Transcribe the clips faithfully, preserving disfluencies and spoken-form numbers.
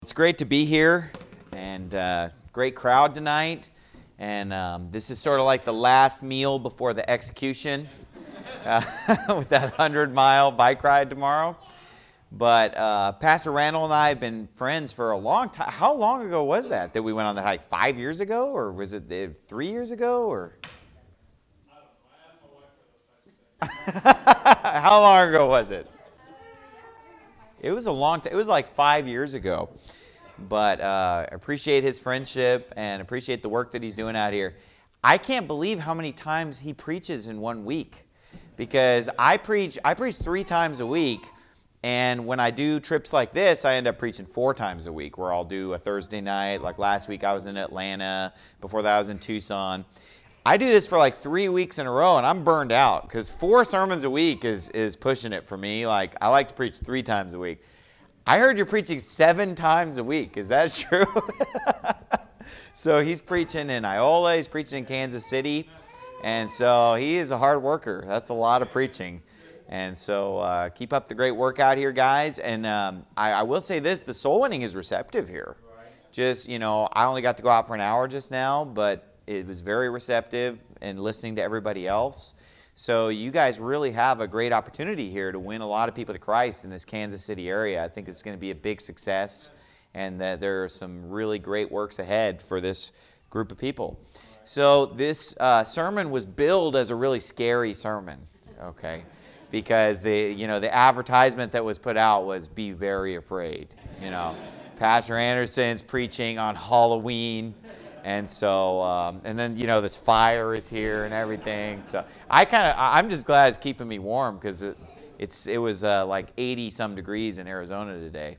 It's great to be here, and uh, great crowd tonight. And um, this is sort of like the last meal before the execution uh, with that hundred-mile bike ride tomorrow. But uh, Pastor Randall and I have been friends for a long time. How long ago was that that we went on that hike? Five years ago, or was it uh, three years ago, or? How long ago was it? It was a long time. It was like five years ago. But uh, appreciate his friendship and appreciate the work that he's doing out here. I can't believe how many times he preaches in one week, because I preach I preach three times a week, and when I do trips like this, I end up preaching four times a week, where I'll do a Thursday night. Like last week, I was in Atlanta. Before that, I was in Tucson. I do this for like three weeks in a row, and I'm burned out, because four sermons a week is is pushing it for me. Like, I like to preach three times a week. I heard you're preaching seven times a week. Is that true? So he's preaching in Iola. He's preaching in Kansas City. And so he is a hard worker. That's a lot of preaching. And so uh, keep up the great work out here, guys. And um, I, I will say this, the soul winning is receptive here. Just, you know, I only got to go out for an hour just now, but it was very receptive and listening to everybody else. So you guys really have a great opportunity here to win a lot of people to Christ in this Kansas City area. I think it's going to be a big success, and that there are some really great works ahead for this group of people. So this uh, sermon was billed as a really scary sermon, okay? Because the you know the advertisement that was put out was "Be very afraid." You know, Pastor Anderson's preaching on Halloween. And so, um, and then, you know, this fire is here and everything. So I kind of, I'm just glad it's keeping me warm, because it, it's, it was uh, like eighty some degrees in Arizona today.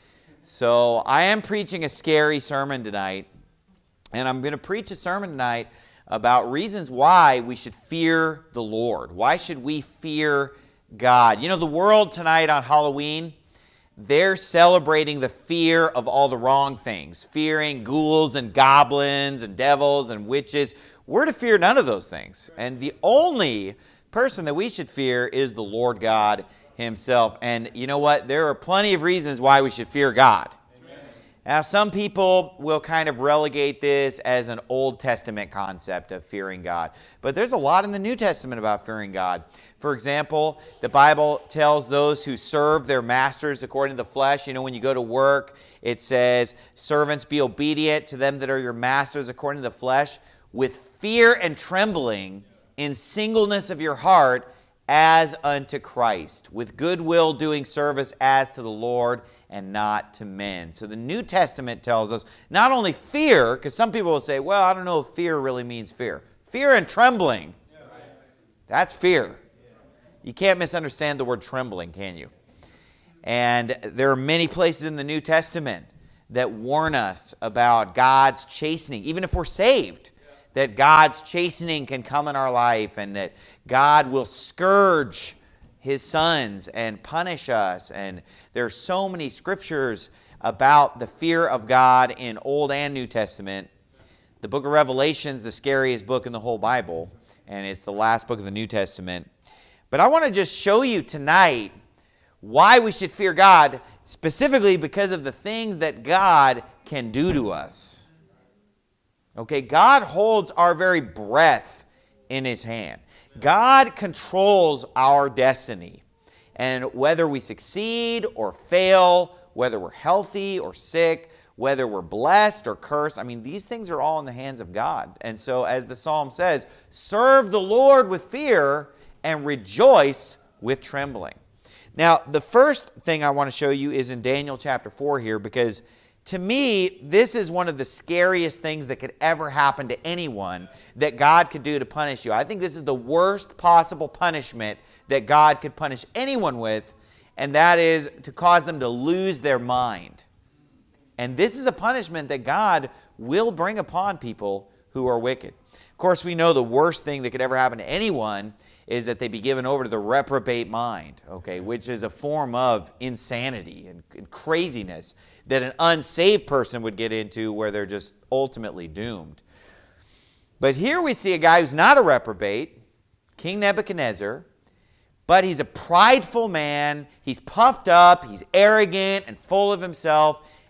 So I am preaching a scary sermon tonight. And I'm going to preach a sermon tonight about reasons why we should fear the Lord. Why should we fear God? You know, the world tonight on Halloween, they're celebrating the fear of all the wrong things, fearing ghouls and goblins and devils and witches. We're to fear none of those things. And the only person that we should fear is the Lord God himself. And you know what? There are plenty of reasons why we should fear God. Amen. Now, some people will kind of relegate this as an Old Testament concept of fearing God. But there's a lot in the New Testament about fearing God. For example, the Bible tells those who serve their masters according to the flesh. You know, when you go to work, it says, servants, be obedient to them that are your masters according to the flesh, with fear and trembling, in singleness of your heart, as unto Christ, with goodwill doing service as to the Lord and not to men. So the New Testament tells us not only fear, because some people will say, well, I don't know if fear really means fear. Fear and trembling, that's fear. You can't misunderstand the word trembling, can you? And there are many places in the New Testament that warn us about God's chastening, even if we're saved, that God's chastening can come in our life, and that God will scourge his sons and punish us. And there are so many scriptures about the fear of God in Old and New Testament. The book of Revelation is the scariest book in the whole Bible, and it's the last book of the New Testament. But I want to just show you tonight why we should fear God, specifically because of the things that God can do to us. Okay, God holds our very breath in his hand. God controls our destiny. And whether we succeed or fail, whether we're healthy or sick, whether we're blessed or cursed, I mean, these things are all in the hands of God. And so, as the psalm says, serve the Lord with fear and rejoice with trembling. Now, the first thing I want to show you is in Daniel chapter four here, because to me, this is one of the scariest things that could ever happen to anyone that God could do to punish you. I think this is the worst possible punishment that God could punish anyone with, and that is to cause them to lose their mind. And this is a punishment that God will bring upon people who are wicked. Of course, we know the worst thing that could ever happen to anyone is that they be given over to the reprobate mind, okay, which is a form of insanity and, and craziness that an unsaved person would get into, where they're just ultimately doomed. But here we see a guy who's not a reprobate, King Nebuchadnezzar, but he's a prideful man. He's puffed up, he's arrogant and full of himself,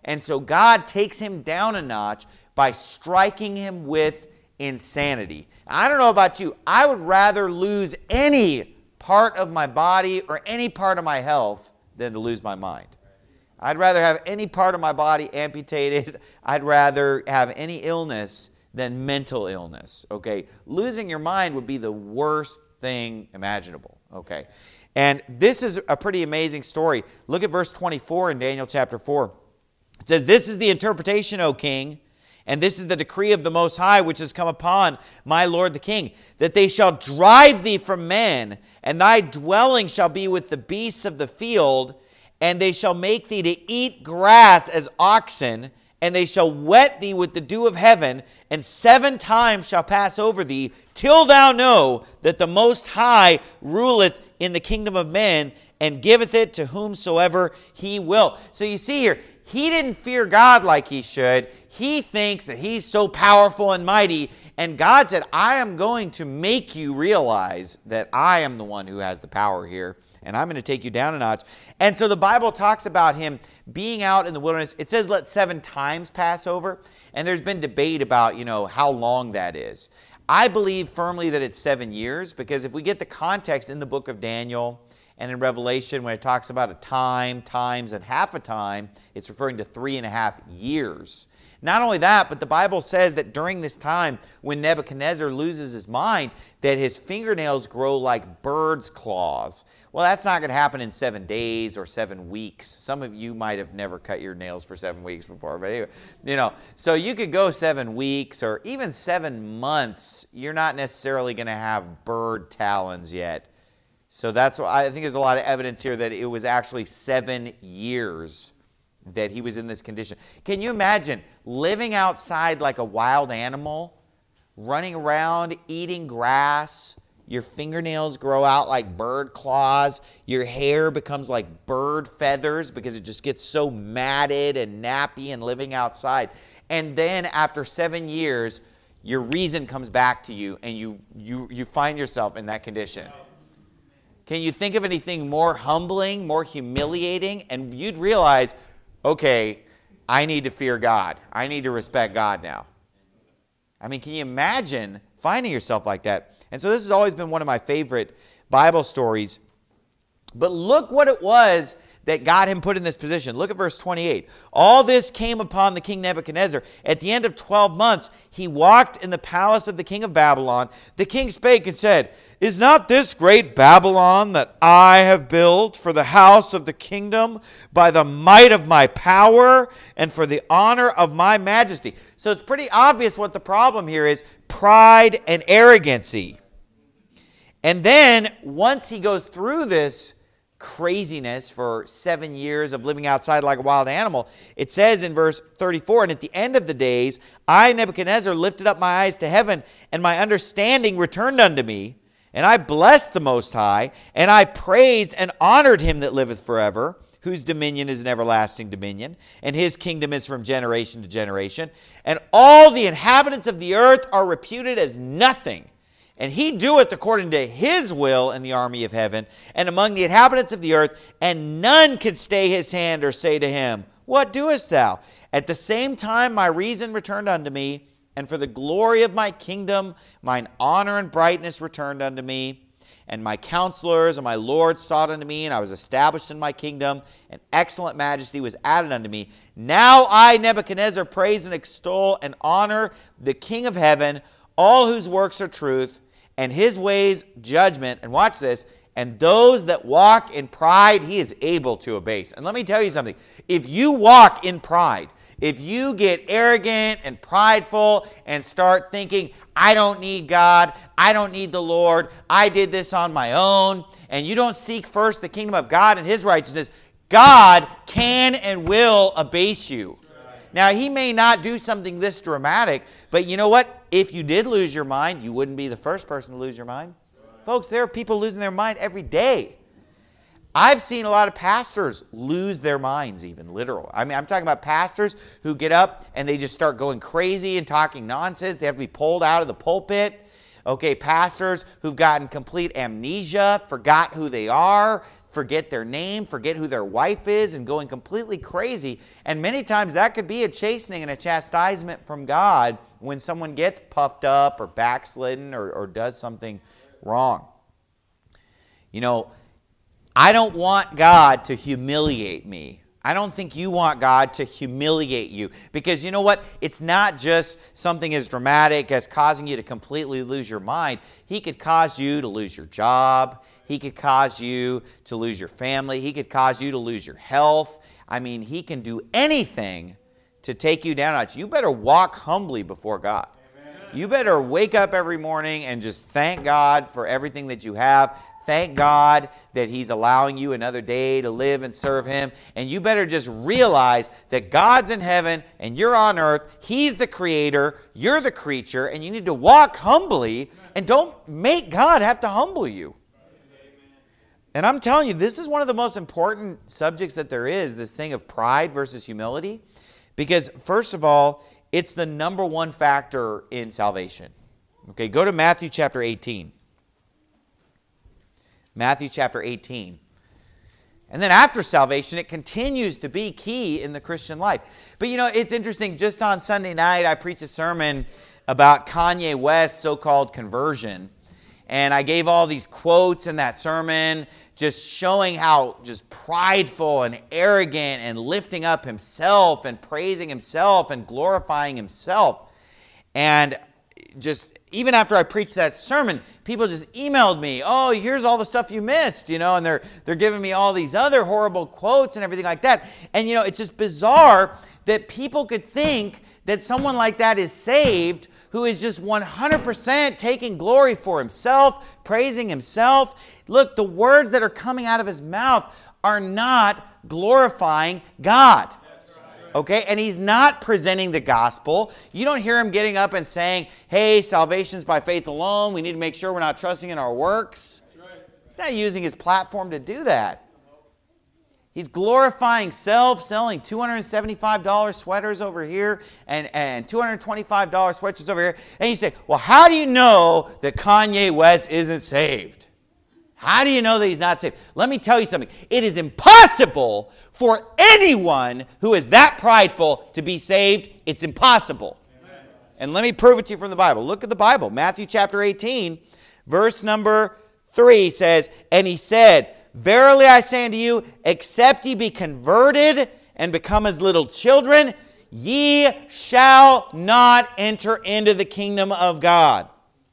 And so God takes him down a notch by striking him with insanity. I don't know about you. I would rather lose any part of my body or any part of my health than to lose my mind. I'd rather have any part of my body amputated. I'd rather have any illness than mental illness, okay? Losing your mind would be the worst thing imaginable, okay? And this is a pretty amazing story. Look at verse twenty-four in Daniel chapter four. It says, "This is the interpretation, O king, and this is the decree of the Most High, which has come upon my lord the king, that they shall drive thee from men, and thy dwelling shall be with the beasts of the field, and they shall make thee to eat grass as oxen, and they shall wet thee with the dew of heaven, and seven times shall pass over thee, till thou know that the Most High ruleth in the kingdom of men, and giveth it to whomsoever he will." So you see here, he didn't fear God like he should. He thinks that he's so powerful and mighty, and God said, I am going to make you realize that I am the one who has the power here, and I'm going to take you down a notch. And so the Bible talks about him being out in the wilderness. It says, let seven times pass over. And there's been debate about, you know, how long that is. I believe firmly that it's seven years, because if we get the context in the book of Daniel and in Revelation, when it talks about a time, times, and half a time, it's referring to three and a half years. Not only that, but the Bible says that during this time, when Nebuchadnezzar loses his mind, that his fingernails grow like birds' claws. Well, that's not going to happen in seven days or seven weeks. Some of you might have never cut your nails for seven weeks before, but anyway, you know, so you could go seven weeks or even seven months. You're not necessarily going to have bird talons yet. So that's why I think there's a lot of evidence here that it was actually seven years that he was in this condition. Can you imagine living outside like a wild animal, running around, eating grass? Your fingernails grow out like bird claws. Your hair becomes like bird feathers because it just gets so matted and nappy and living outside. And then after seven years, your reason comes back to you and you, you, you find yourself in that condition. Can you think of anything more humbling, more humiliating? And you'd realize, okay, I need to fear God. I need to respect God now. I mean, can you imagine finding yourself like that? And so this has always been one of my favorite Bible stories. But look what it was that got him put in this position. Look at verse twenty-eight. All this came upon the king Nebuchadnezzar. At the end of twelve months, he walked in the palace of the king of Babylon. The king spake and said, Is not this great Babylon that I have built for the house of the kingdom by the might of my power and for the honor of my majesty? So it's pretty obvious what the problem here is: pride and arrogancy. And then once he goes through this craziness for seven years of living outside like a wild animal, it says in verse thirty-four, and at the end of the days, I, Nebuchadnezzar, lifted up my eyes to heaven, and my understanding returned unto me, and I blessed the Most High, and I praised and honored him that liveth forever, whose dominion is an everlasting dominion, and his kingdom is from generation to generation. And all the inhabitants of the earth are reputed as nothing. And he doeth according to his will in the army of heaven and among the inhabitants of the earth, and none can stay his hand or say to him, What doest thou? At the same time my reason returned unto me, and for the glory of my kingdom mine honor and brightness returned unto me. And my counselors and my lords sought unto me, and I was established in my kingdom, and excellent majesty was added unto me. Now I, Nebuchadnezzar, praise and extol and honor the King of heaven, all whose works are truth, and his ways judgment. And watch this. And those that walk in pride, he is able to abase. And let me tell you something. If you walk in pride, if you get arrogant and prideful and start thinking, I don't need God, I don't need the Lord, I did this on my own, and you don't seek first the kingdom of God and his righteousness, God can and will abase you. Now, he may not do something this dramatic, but you know what? If you did lose your mind, you wouldn't be the first person to lose your mind. Right. Folks, there are people losing their mind every day. I've seen a lot of pastors lose their minds, even literal. I mean, I'm talking about pastors who get up and they just start going crazy and talking nonsense. They have to be pulled out of the pulpit. Okay, pastors who've gotten complete amnesia, forgot who they are, forget their name, forget who their wife is, and going completely crazy. And many times that could be a chastening and a chastisement from God when someone gets puffed up or backslidden or, or does something wrong. You know, I don't want God to humiliate me. I don't think you want God to humiliate you, because you know what? It's not just something as dramatic as causing you to completely lose your mind. He could cause you to lose your job. He could cause you to lose your family. He could cause you to lose your health. I mean, he can do anything to take you down a notch. You better walk humbly before God. Amen. You better wake up every morning and just thank God for everything that you have. Thank God that He's allowing you another day to live and serve Him. And you better just realize that God's in heaven and you're on earth. He's the creator. You're the creature. And you need to walk humbly, and don't make God have to humble you. And I'm telling you, this is one of the most important subjects that there is, this thing of pride versus humility. Because first of all, it's the number one factor in salvation. Okay, go to Matthew chapter eighteen. Matthew chapter eighteen. And then after salvation, it continues to be key in the Christian life. But you know, it's interesting, just on Sunday night, I preached a sermon about Kanye West's so-called conversion. And I gave all these quotes in that sermon, just showing how just prideful and arrogant and lifting up himself and praising himself and glorifying himself. And just even after I preached that sermon, people just emailed me, oh, here's all the stuff you missed, you know, and they're, they're giving me all these other horrible quotes and everything like that. And, you know, it's just bizarre that people could think that someone like that is saved, who is just one hundred percent taking glory for himself, praising himself. Look, the words that are coming out of his mouth are not glorifying God. Okay, and he's not presenting the gospel. You don't hear him getting up and saying, hey, salvation's by faith alone. We need to make sure we're not trusting in our works. He's not using his platform to do that. He's glorifying self, selling two hundred seventy-five dollar sweaters over here and, and two hundred twenty-five dollar sweatshirts over here. And you say, well, how do you know that Kanye West isn't saved? How do you know that he's not saved? Let me tell you something. It is impossible for anyone who is that prideful to be saved. It's impossible. Amen. And let me prove it to you from the Bible. Look at the Bible. Matthew chapter eighteen, verse number three says, and he said, verily I say unto you, except ye be converted and become as little children, ye shall not enter into the kingdom of God.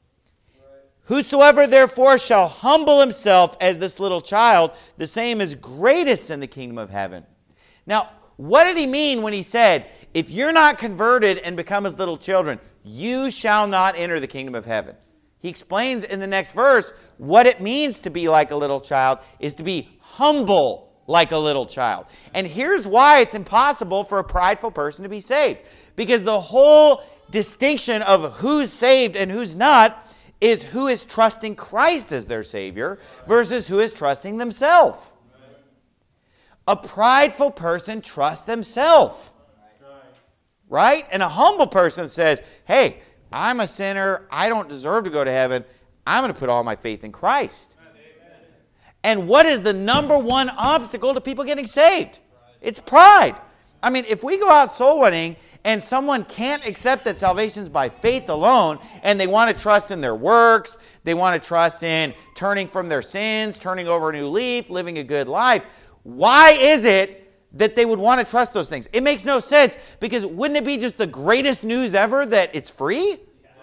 Whosoever therefore shall humble himself as this little child, the same is greatest in the kingdom of heaven. Now, what did he mean when he said, if you're not converted and become as little children, you shall not enter the kingdom of heaven? He explains in the next verse what it means to be like a little child is to be humble like a little child. And here's why it's impossible for a prideful person to be saved. Because the whole distinction of who's saved and who's not is who is trusting Christ as their Savior versus who is trusting themselves. A prideful person trusts themselves. Right? And a humble person says, hey, I'm a sinner. I don't deserve to go to heaven. I'm going to put all my faith in Christ. And what is the number one obstacle to people getting saved? It's pride. I mean, if we go out soul winning and someone can't accept that salvation is by faith alone, and they want to trust in their works, they want to trust in turning from their sins, turning over a new leaf, living a good life, why is it that they would want to trust those things? It makes no sense, because wouldn't it be just the greatest news ever that it's free?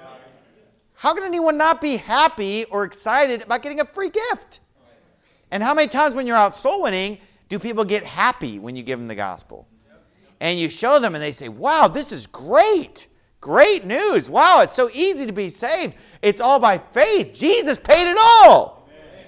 How can anyone not be happy or excited about getting a free gift? And how many times when you're out soul winning do people get happy when you give them the gospel? And you show them and they say, wow, this is great. Great news. Wow, it's so easy to be saved. It's all by faith. Jesus paid it all. Amen.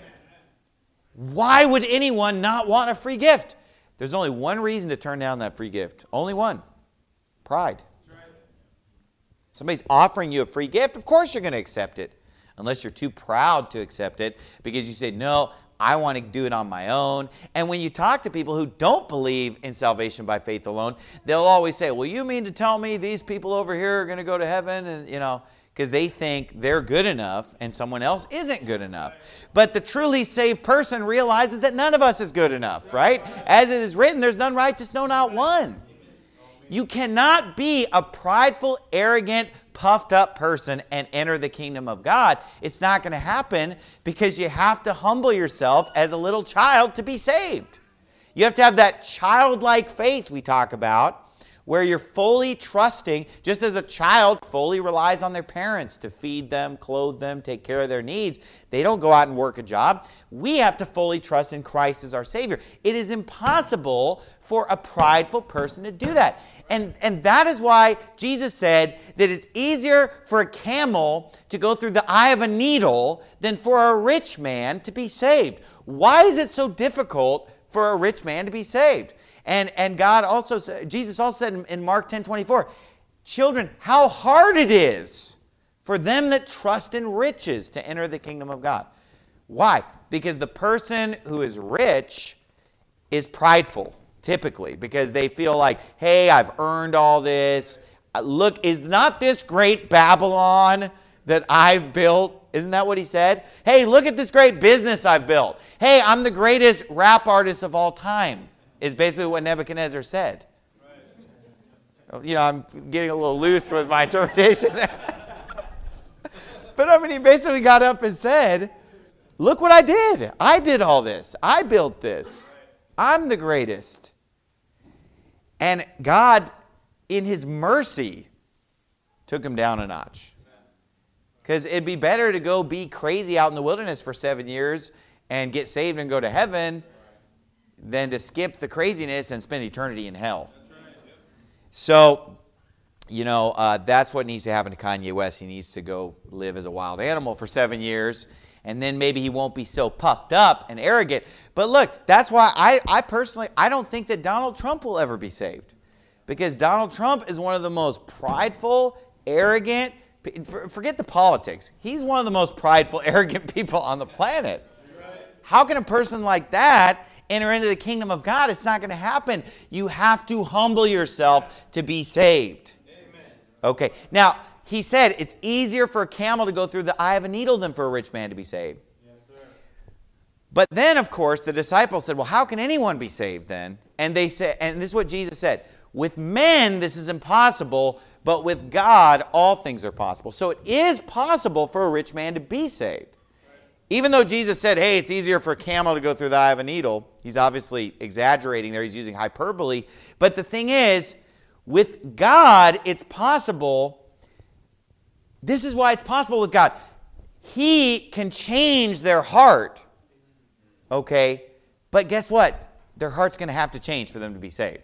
Why would anyone not want a free gift? There's only one reason to turn down that free gift. Only one. Pride. Somebody's offering you a free gift, of course you're going to accept it. Unless you're too proud to accept it because you say, no, I want to do it on my own. And when you talk to people who don't believe in salvation by faith alone, they'll always say, well, you mean to tell me these people over here are going to go to heaven? And, you know, because they think they're good enough and someone else isn't good enough. But the truly saved person realizes that none of us is good enough, right? As it is written, there's none righteous, no, not one. You cannot be a prideful, arrogant, puffed up person and enter the kingdom of God. It's not going to happen because you have to humble yourself as a little child to be saved. You have to have that childlike faith we talk about, where you're fully trusting, just as a child fully relies on their parents to feed them, clothe them, take care of their needs. They don't go out and work a job. We have to fully trust in Christ as our Savior. It is impossible for a prideful person to do that. And, and that is why Jesus said that it's easier for a camel to go through the eye of a needle than for a rich man to be saved. Why is it so difficult for a rich man to be saved? And, and God also said, Jesus also said in, in Mark ten twenty-four, children, how hard it is for them that trust in riches to enter the kingdom of God. Why? Because the person who is rich is prideful, typically, because they feel like, hey, I've earned all this. Look, is not this great Babylon that I've built? Isn't that what he said? Hey, look at this great business I've built. Hey, I'm the greatest rap artist of all time. Is basically what Nebuchadnezzar said. Right. You know, I'm getting a little loose with my interpretation there. But I mean, he basically got up and said, look what I did. I did all this. I built this. I'm the greatest. And God, in his mercy, took him down a notch. Because it'd be better to go be crazy out in the wilderness for seven years and get saved and go to heaven than to skip the craziness and spend eternity in hell. That's right. Yep. So, you know, uh, that's what needs to happen to Kanye West. He needs to go live as a wild animal for seven years, and then maybe he won't be so puffed up and arrogant. But look, that's why I, I personally, I don't think that Donald Trump will ever be saved. Because Donald Trump is one of the most prideful, arrogant, forget the politics. He's one of the most prideful, arrogant people on the planet. Right. How can a person like that enter into the kingdom of God? It's not going to happen. You have to humble yourself to be saved. Amen. Okay. Now, he said it's easier for a camel to go through the eye of a needle than for a rich man to be saved. Yes, sir. But then, of course, the disciples said, well, how can anyone be saved then? And they said, and this is what Jesus said, with men this is impossible, but with God all things are possible. So it is possible for a rich man to be saved. Even though Jesus said, hey, it's easier for a camel to go through the eye of a needle, he's obviously exaggerating there. He's using hyperbole. But the thing is, with God, it's possible. This is why it's possible with God. He can change their heart. Okay? But guess what? Their heart's going to have to change for them to be saved.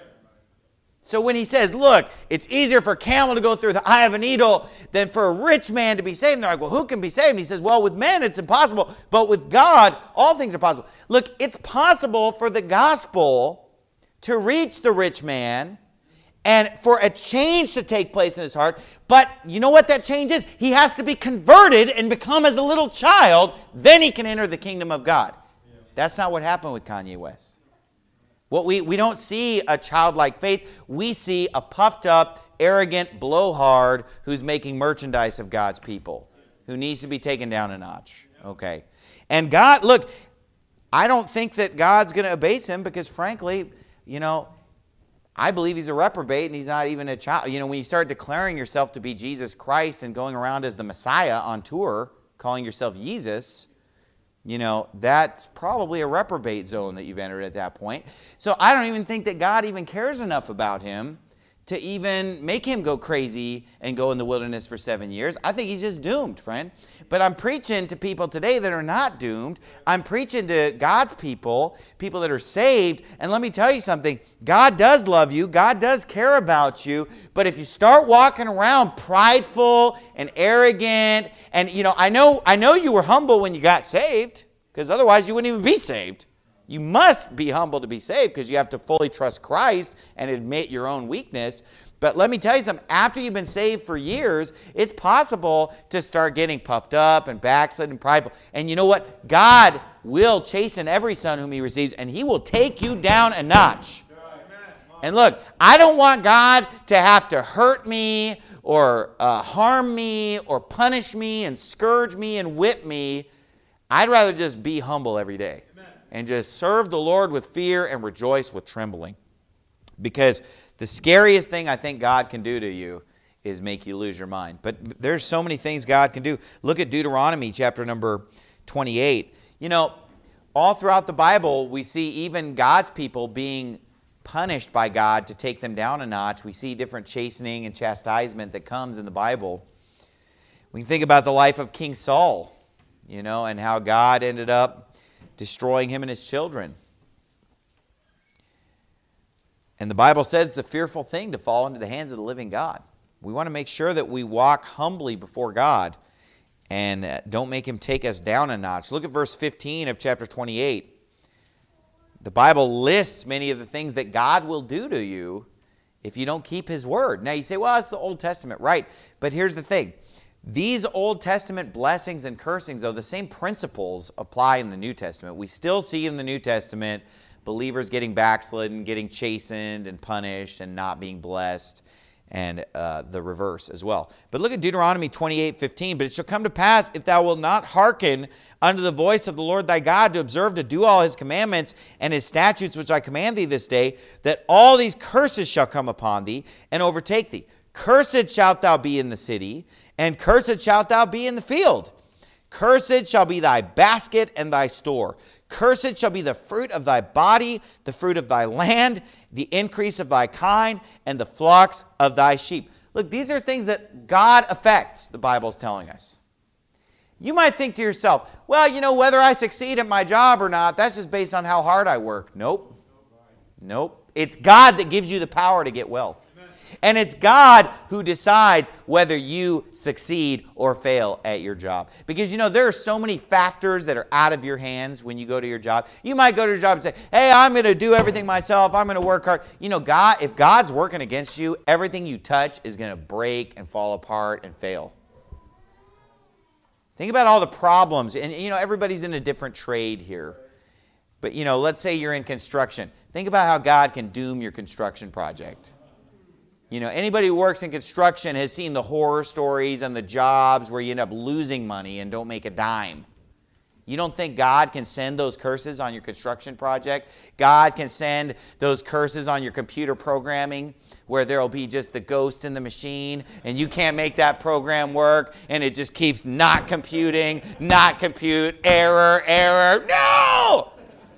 So when he says, look, it's easier for a camel to go through the eye of a needle than for a rich man to be saved. And they're like, well, who can be saved? And he says, well, with men it's impossible, but with God, all things are possible. Look, it's possible for the gospel to reach the rich man and for a change to take place in his heart. But you know what that change is? He has to be converted and become as a little child. Then he can enter the kingdom of God. That's not what happened with Kanye West. What we, we don't see a childlike faith. We see a puffed up, arrogant blowhard who's making merchandise of God's people, who needs to be taken down a notch. Okay. And God, look, I don't think that God's going to abase him because, frankly, you know, I believe he's a reprobate and he's not even a child. You know, when you start declaring yourself to be Jesus Christ and going around as the Messiah on tour, calling yourself Jesus, you know, that's probably a reprobate zone that you've entered at that point. So I don't even think that God even cares enough about him to even make him go crazy and go in the wilderness for seven years. I think he's just doomed, friend. But I'm preaching to people today that are not doomed. I'm preaching to God's people, people that are saved. And let me tell you something. God does love you. God does care about you. But if you start walking around prideful and arrogant, and, you know, I know, I know you were humble when you got saved, because otherwise you wouldn't even be saved. You must be humble to be saved because you have to fully trust Christ and admit your own weakness. But let me tell you something. After you've been saved for years, it's possible to start getting puffed up and backslid and prideful. And you know what? God will chasten every son whom he receives, and he will take you down a notch. And look, I don't want God to have to hurt me or uh, harm me or punish me and scourge me and whip me. I'd rather just be humble every day and just serve the Lord with fear and rejoice with trembling. Because the scariest thing I think God can do to you is make you lose your mind. But there's so many things God can do. Look at Deuteronomy chapter number twenty-eight. You know, all throughout the Bible, we see even God's people being punished by God to take them down a notch. We see different chastening and chastisement that comes in the Bible. We can think about the life of King Saul, you know, and how God ended up destroying him and his children. And the Bible says it's a fearful thing to fall into the hands of the living God. We want to make sure that we walk humbly before God and don't make him take us down a notch. Look at verse fifteen of chapter twenty-eight. The Bible lists many of the things that God will do to you if you don't keep his word. Now you say, well, that's the Old Testament. Right. But here's the thing. These Old Testament blessings and cursings, though, the same principles apply in the New Testament. We still see in the New Testament believers getting backslidden, getting chastened and punished and not being blessed, and uh, the reverse as well. But look at Deuteronomy twenty-eight fifteen. But it shall come to pass, if thou wilt not hearken unto the voice of the Lord thy God, to observe to do all his commandments and his statutes which I command thee this day, that all these curses shall come upon thee and overtake thee. Cursed shalt thou be in the city, and cursed shalt thou be in the field. Cursed shall be thy basket and thy store. Cursed shall be the fruit of thy body, the fruit of thy land, the increase of thy kind, and the flocks of thy sheep. Look, these are things that God affects, the Bible is telling us. You might think to yourself, well, you know, whether I succeed at my job or not, that's just based on how hard I work. Nope. Nope. It's God that gives you the power to get wealth. And it's God who decides whether you succeed or fail at your job. Because, you know, there are so many factors that are out of your hands when you go to your job. You might go to your job and say, hey, I'm going to do everything myself. I'm going to work hard. You know, God, if God's working against you, everything you touch is going to break and fall apart and fail. Think about all the problems. And, you know, everybody's in a different trade here. But, you know, let's say you're in construction. Think about how God can doom your construction project. You know, anybody who works in construction has seen the horror stories and the jobs where you end up losing money and don't make a dime. You don't think God can send those curses on your construction project? God can send those curses on your computer programming where there will be just the ghost in the machine and you can't make that program work and it just keeps not computing, not compute, error, error. No!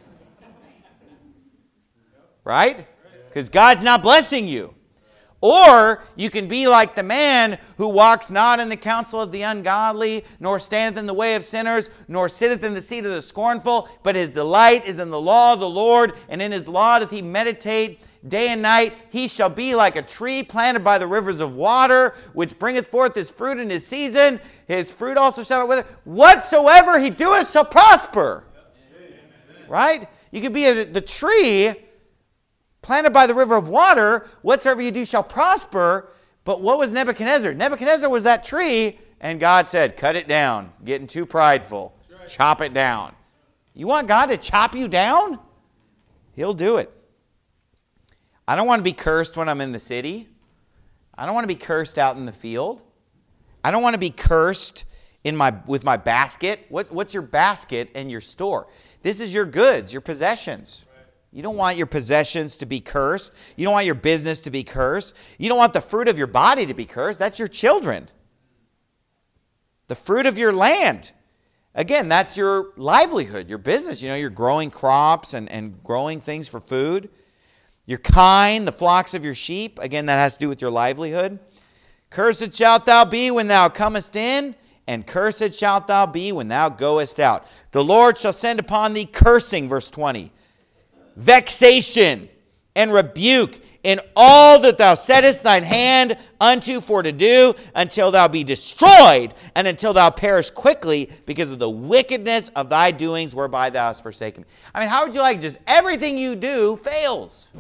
Right? Because God's not blessing you. Or you can be like the man who walks not in the counsel of the ungodly, nor standeth in the way of sinners, nor sitteth in the seat of the scornful, but his delight is in the law of the Lord, and in his law doth he meditate day and night. He shall be like a tree planted by the rivers of water, which bringeth forth his fruit in his season. His fruit also shall not wither. Whatsoever he doeth shall prosper. Right? You could be a, the tree planted by the river of water, whatsoever you do shall prosper. But what was Nebuchadnezzar? Nebuchadnezzar was that tree, and God said, cut it down. Getting too prideful. Right. Chop it down. You want God to chop you down? He'll do it. I don't want to be cursed when I'm in the city. I don't want to be cursed out in the field. I don't want to be cursed in my, with my basket. What, what's your basket and your store? This is your goods, your possessions. You don't want your possessions to be cursed. You don't want your business to be cursed. You don't want the fruit of your body to be cursed. That's your children. The fruit of your land. Again, that's your livelihood, your business. You know, you're growing crops and, and growing things for food. Your kine, the flocks of your sheep. Again, that has to do with your livelihood. Cursed shalt thou be when thou comest in, and cursed shalt thou be when thou goest out. The Lord shall send upon thee cursing, verse twenty. Vexation and rebuke in all that thou settest thine hand unto for to do, until thou be destroyed, and until thou perish quickly, because of the wickedness of thy doings whereby thou hast forsaken me. I mean, how would you like just everything you do fails?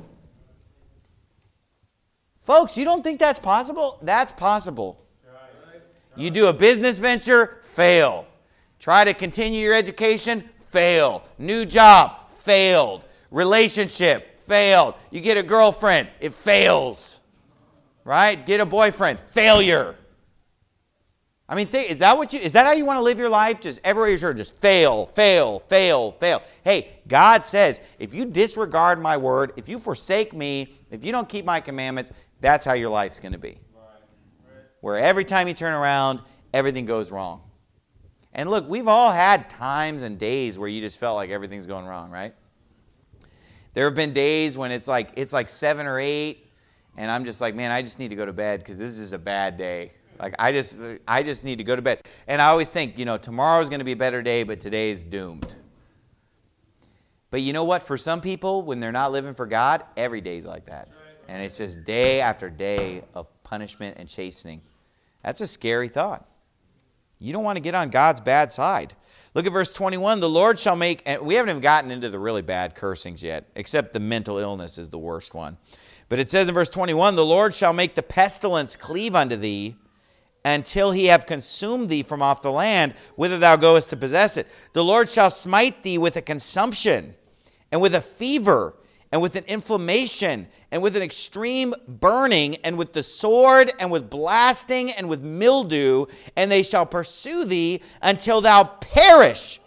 Folks, you don't think that's possible? That's possible. You do a business venture, fail. Try to continue your education, fail. New job, failed. Relationship, failed. You get a girlfriend, it fails. Right? Get a boyfriend, failure. I mean, think, is that what you, is that how you want to live your life? Just everywhere you're sure, just fail, fail, fail, fail. Hey, God says, if you disregard my word, if you forsake me, if you don't keep my commandments, that's how your life's going to be. Where every time you turn around, everything goes wrong. And look, we've all had times and days where you just felt like everything's going wrong, right? There have been days when it's like, it's like seven or eight, and I'm just like, man, I just need to go to bed because this is just a bad day. Like, I just, I just need to go to bed. And I always think, you know, tomorrow's going to be a better day, but today's doomed. But you know what? For some people, when they're not living for God, every day's like that. And it's just day after day of punishment and chastening. That's a scary thought. You don't want to get on God's bad side. Look at verse twenty-one. The Lord shall make, and we haven't even gotten into the really bad cursings yet, except the mental illness is the worst one. But it says in verse twenty-one, the Lord shall make the pestilence cleave unto thee, until he have consumed thee from off the land, whither thou goest to possess it. The Lord shall smite thee with a consumption, and with a fever, and with an inflammation, and with an extreme burning, and with the sword, and with blasting, and with mildew, and they shall pursue thee until thou perish.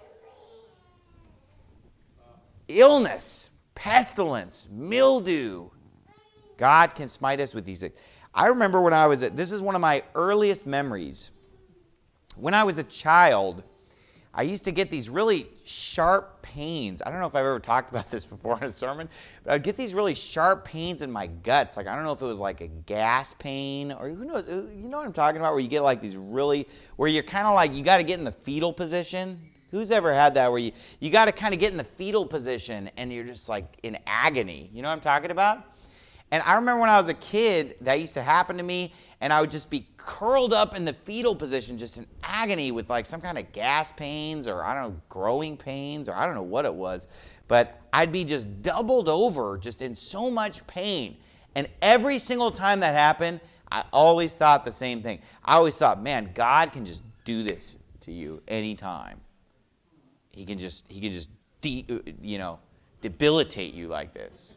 Illness, pestilence, mildew. God can smite us with these things. I remember when I was, at, this is one of my earliest memories. When I was a child, I used to get these really sharp pains. I don't know if I've ever talked about this before in a sermon, but I'd get these really sharp pains in my guts. Like, I don't know if it was like a gas pain or who knows, you know what I'm talking about, where you get like these really, where you're kind of like, you got to get in the fetal position. Who's ever had that where you, you got to kind of get in the fetal position and you're just like in agony. You know what I'm talking about? And I remember when I was a kid, that used to happen to me, and I would just be curled up in the fetal position, just in agony with like some kind of gas pains or, I don't know, growing pains, or I don't know what it was. But I'd be just doubled over, just in so much pain. And every single time that happened, I always thought the same thing. I always thought, man, God can just do this to you anytime. He can just, he can just, de, you know, debilitate you like this.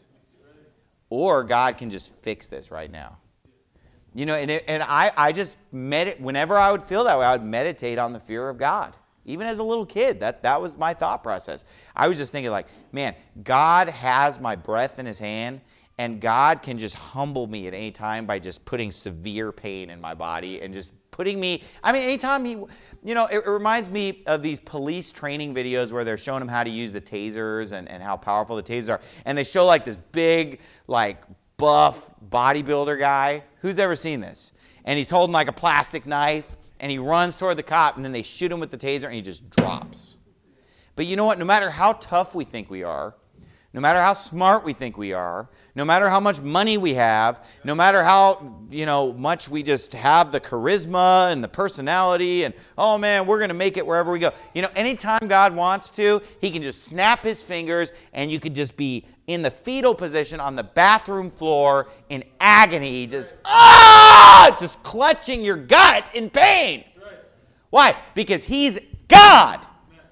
Or God can just fix this right now. You know, and, it, and I, I just, med- whenever I would feel that way, I would meditate on the fear of God. Even as a little kid, that, that was my thought process. I was just thinking like, man, God has my breath in his hand, and God can just humble me at any time by just putting severe pain in my body and just putting me, I mean, anytime he, you know, it, it reminds me of these police training videos where they're showing them how to use the tasers and, and how powerful the tasers are. And they show like this big, like buff bodybuilder guy. Who's ever seen this? And he's holding like a plastic knife and he runs toward the cop and then they shoot him with the taser and he just drops. But you know what? No matter how tough we think we are, no matter how smart we think we are, no matter how much money we have, no matter how, you know, much we just have the charisma and the personality and, oh man, we're going to make it wherever we go. You know, anytime God wants to, he can just snap his fingers and you could just be in the fetal position on the bathroom floor in agony, just, ah, just clutching your gut in pain. Why? Because he's God.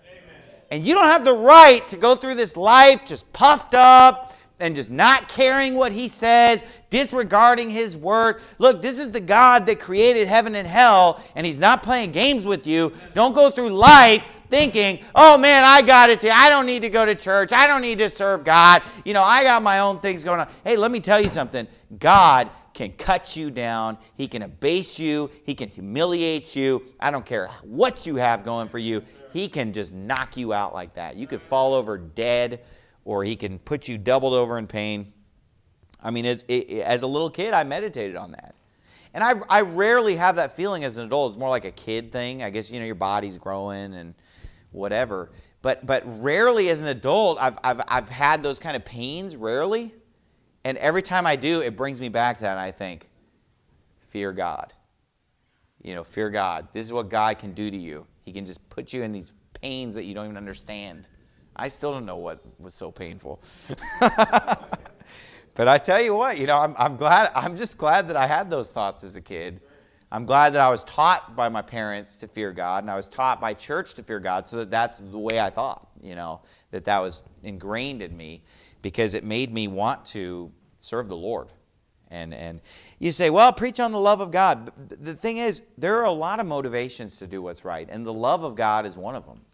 And you don't have the right to go through this life just puffed up and just not caring what he says, disregarding his word. Look, this is the God that created heaven and hell, and he's not playing games with you. Don't go through life thinking, oh man, I got it. I don't need to go to church. I don't need to serve God. You know, I got my own things going on. Hey, let me tell you something. God can cut you down. He can abase you. He can humiliate you. I don't care what you have going for you. He can just knock you out like that. You could fall over dead, or he can put you doubled over in pain. I mean, as, as a little kid, I meditated on that. And I, I rarely have that feeling as an adult. It's more like a kid thing. I guess, you know, your body's growing and whatever. But, but rarely as an adult, I've, I've, I've had those kind of pains, rarely. And every time I do, it brings me back to that, and I think, fear God. You know, fear God. This is what God can do to you. He can just put you in these pains that you don't even understand. I still don't know what was so painful. But I tell you what, you know, I'm, I'm glad, I'm just glad that I had those thoughts as a kid. I'm glad that I was taught by my parents to fear God, and I was taught by church to fear God, so that that's the way I thought, you know, that that was ingrained in me. because it made me want to serve the Lord. And, and you say, well, preach on the love of God. The thing is, there are a lot of motivations to do what's right, and the love of God is one of them.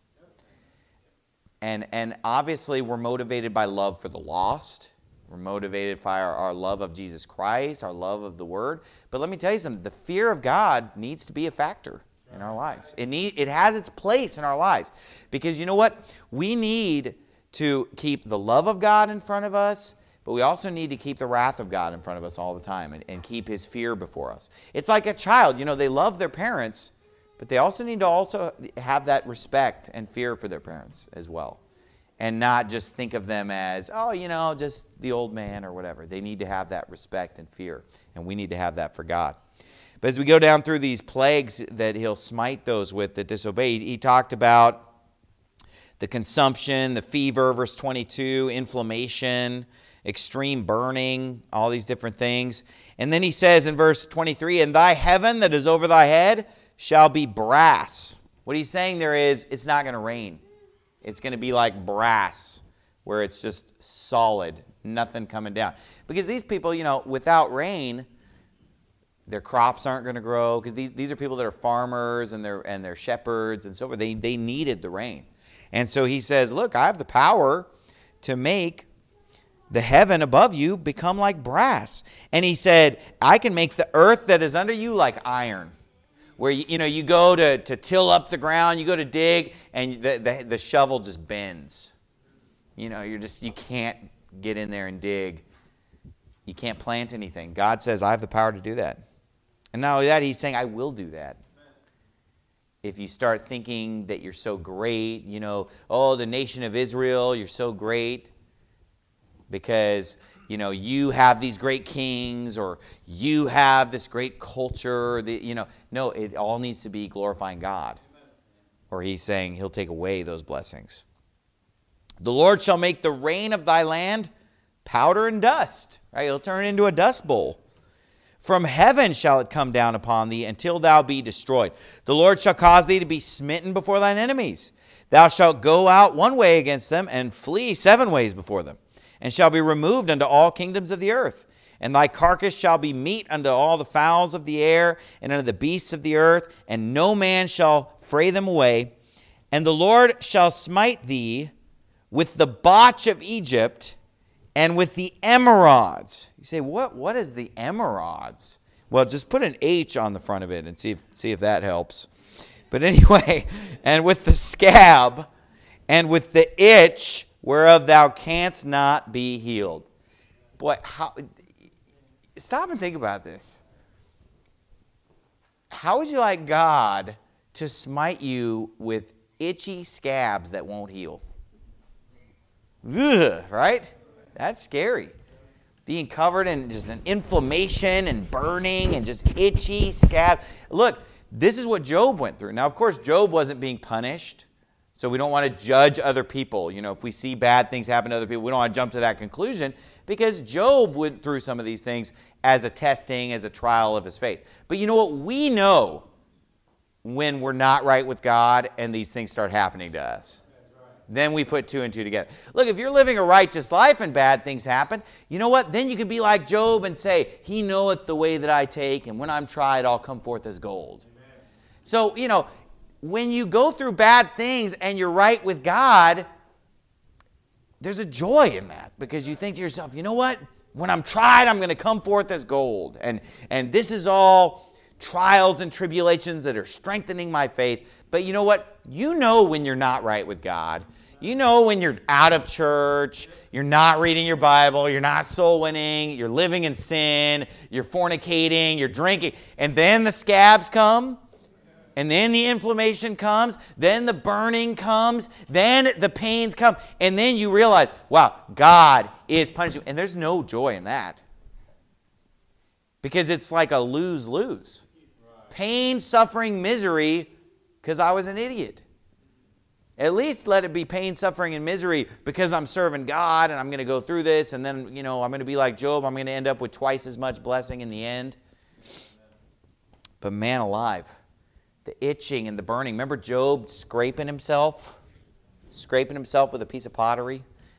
And, and obviously, we're motivated by love for the lost. We're motivated by our, our love of Jesus Christ, our love of the Word. But let me tell you something, the fear of God needs to be a factor in our lives. It, need, it has its place in our lives. Because you know what? We need to keep the love of God in front of us, but we also need to keep the wrath of God in front of us all the time and, and keep His fear before us. It's like a child. You know, they love their parents, but they also need to also have that respect and fear for their parents as well. And not just think of them as, oh, you know, just the old man or whatever. They need to have that respect and fear, and we need to have that for God. But as we go down through these plagues that He'll smite those with that disobey, He talked about the consumption, the fever, verse twenty-two, inflammation, extreme burning, all these different things. And then He says in verse twenty-three, and thy heaven that is over thy head shall be brass. What He's saying there is, it's not going to rain. It's going to be like brass, where it's just solid, nothing coming down. Because these people, you know, without rain, their crops aren't going to grow. Because these, these are people that are farmers and they're, and they're shepherds and so forth. They, they needed the rain. And so He says, look, I have the power to make the heaven above you become like brass. And He said, I can make the earth that is under you like iron. Where, you, you know, you go to, to till up the ground, you go to dig, and the, the, the shovel just bends. You know, you're just, you can't get in there and dig. You can't plant anything. God says, I have the power to do that. And not only that, He's saying, I will do that. If you start thinking that you're so great, you know, oh, the nation of Israel, you're so great because, you know, you have these great kings or you have this great culture. The, you know, no, it all needs to be glorifying God. Or He's saying He'll take away those blessings. The Lord shall make the rain of thy land powder and dust. Right? He'll turn it into a dust bowl. From heaven shall it come down upon thee until thou be destroyed. The Lord shall cause thee to be smitten before thine enemies. Thou shalt go out one way against them and flee seven ways before them, and shall be removed unto all kingdoms of the earth. And thy carcass shall be meat unto all the fowls of the air and unto the beasts of the earth, and no man shall fray them away. And the Lord shall smite thee with the botch of Egypt and with the emerods. You say, what, what is the emerods? Well, just put an H on the front of it and see if, see if that helps. But anyway, and with the scab and with the itch whereof thou canst not be healed. Boy, how, stop and think about this. How would you like God to smite you with itchy scabs that won't heal? Ugh, right? That's scary. Being covered in just an inflammation and burning and just itchy scabs. Look, this is what Job went through. Now, of course, Job wasn't being punished. So we don't want to judge other people. You know, if we see bad things happen to other people, we don't want to jump to that conclusion because Job went through some of these things as a testing, as a trial of his faith. But you know what? We know when we're not right with God and these things start happening to us. Then we put two and two together. Look, if you're living a righteous life and bad things happen, you know what? Then you can be like Job and say, He knoweth the way that I take, and when I'm tried, I'll come forth as gold. Amen. So, you know, when you go through bad things and you're right with God, there's a joy in that because you think to yourself, you know what? When I'm tried, I'm going to come forth as gold. And, and this is all trials and tribulations that are strengthening my faith. But you know what? You know when you're not right with God. You know when you're out of church, you're not reading your Bible, you're not soul winning, you're living in sin, you're fornicating, you're drinking, and then the scabs come, and then the inflammation comes, then the burning comes, then the pains come, and then you realize, wow, God is punishing you. And there's no joy in that. Because it's like a lose-lose. Pain, suffering, misery, because I was an idiot. At least let it be pain, suffering, and misery because I'm serving God and I'm going to go through this and then, you know, I'm going to be like Job. I'm going to end up with twice as much blessing in the end. But man alive, the itching and the burning. Remember Job scraping himself? Scraping himself with a piece of pottery?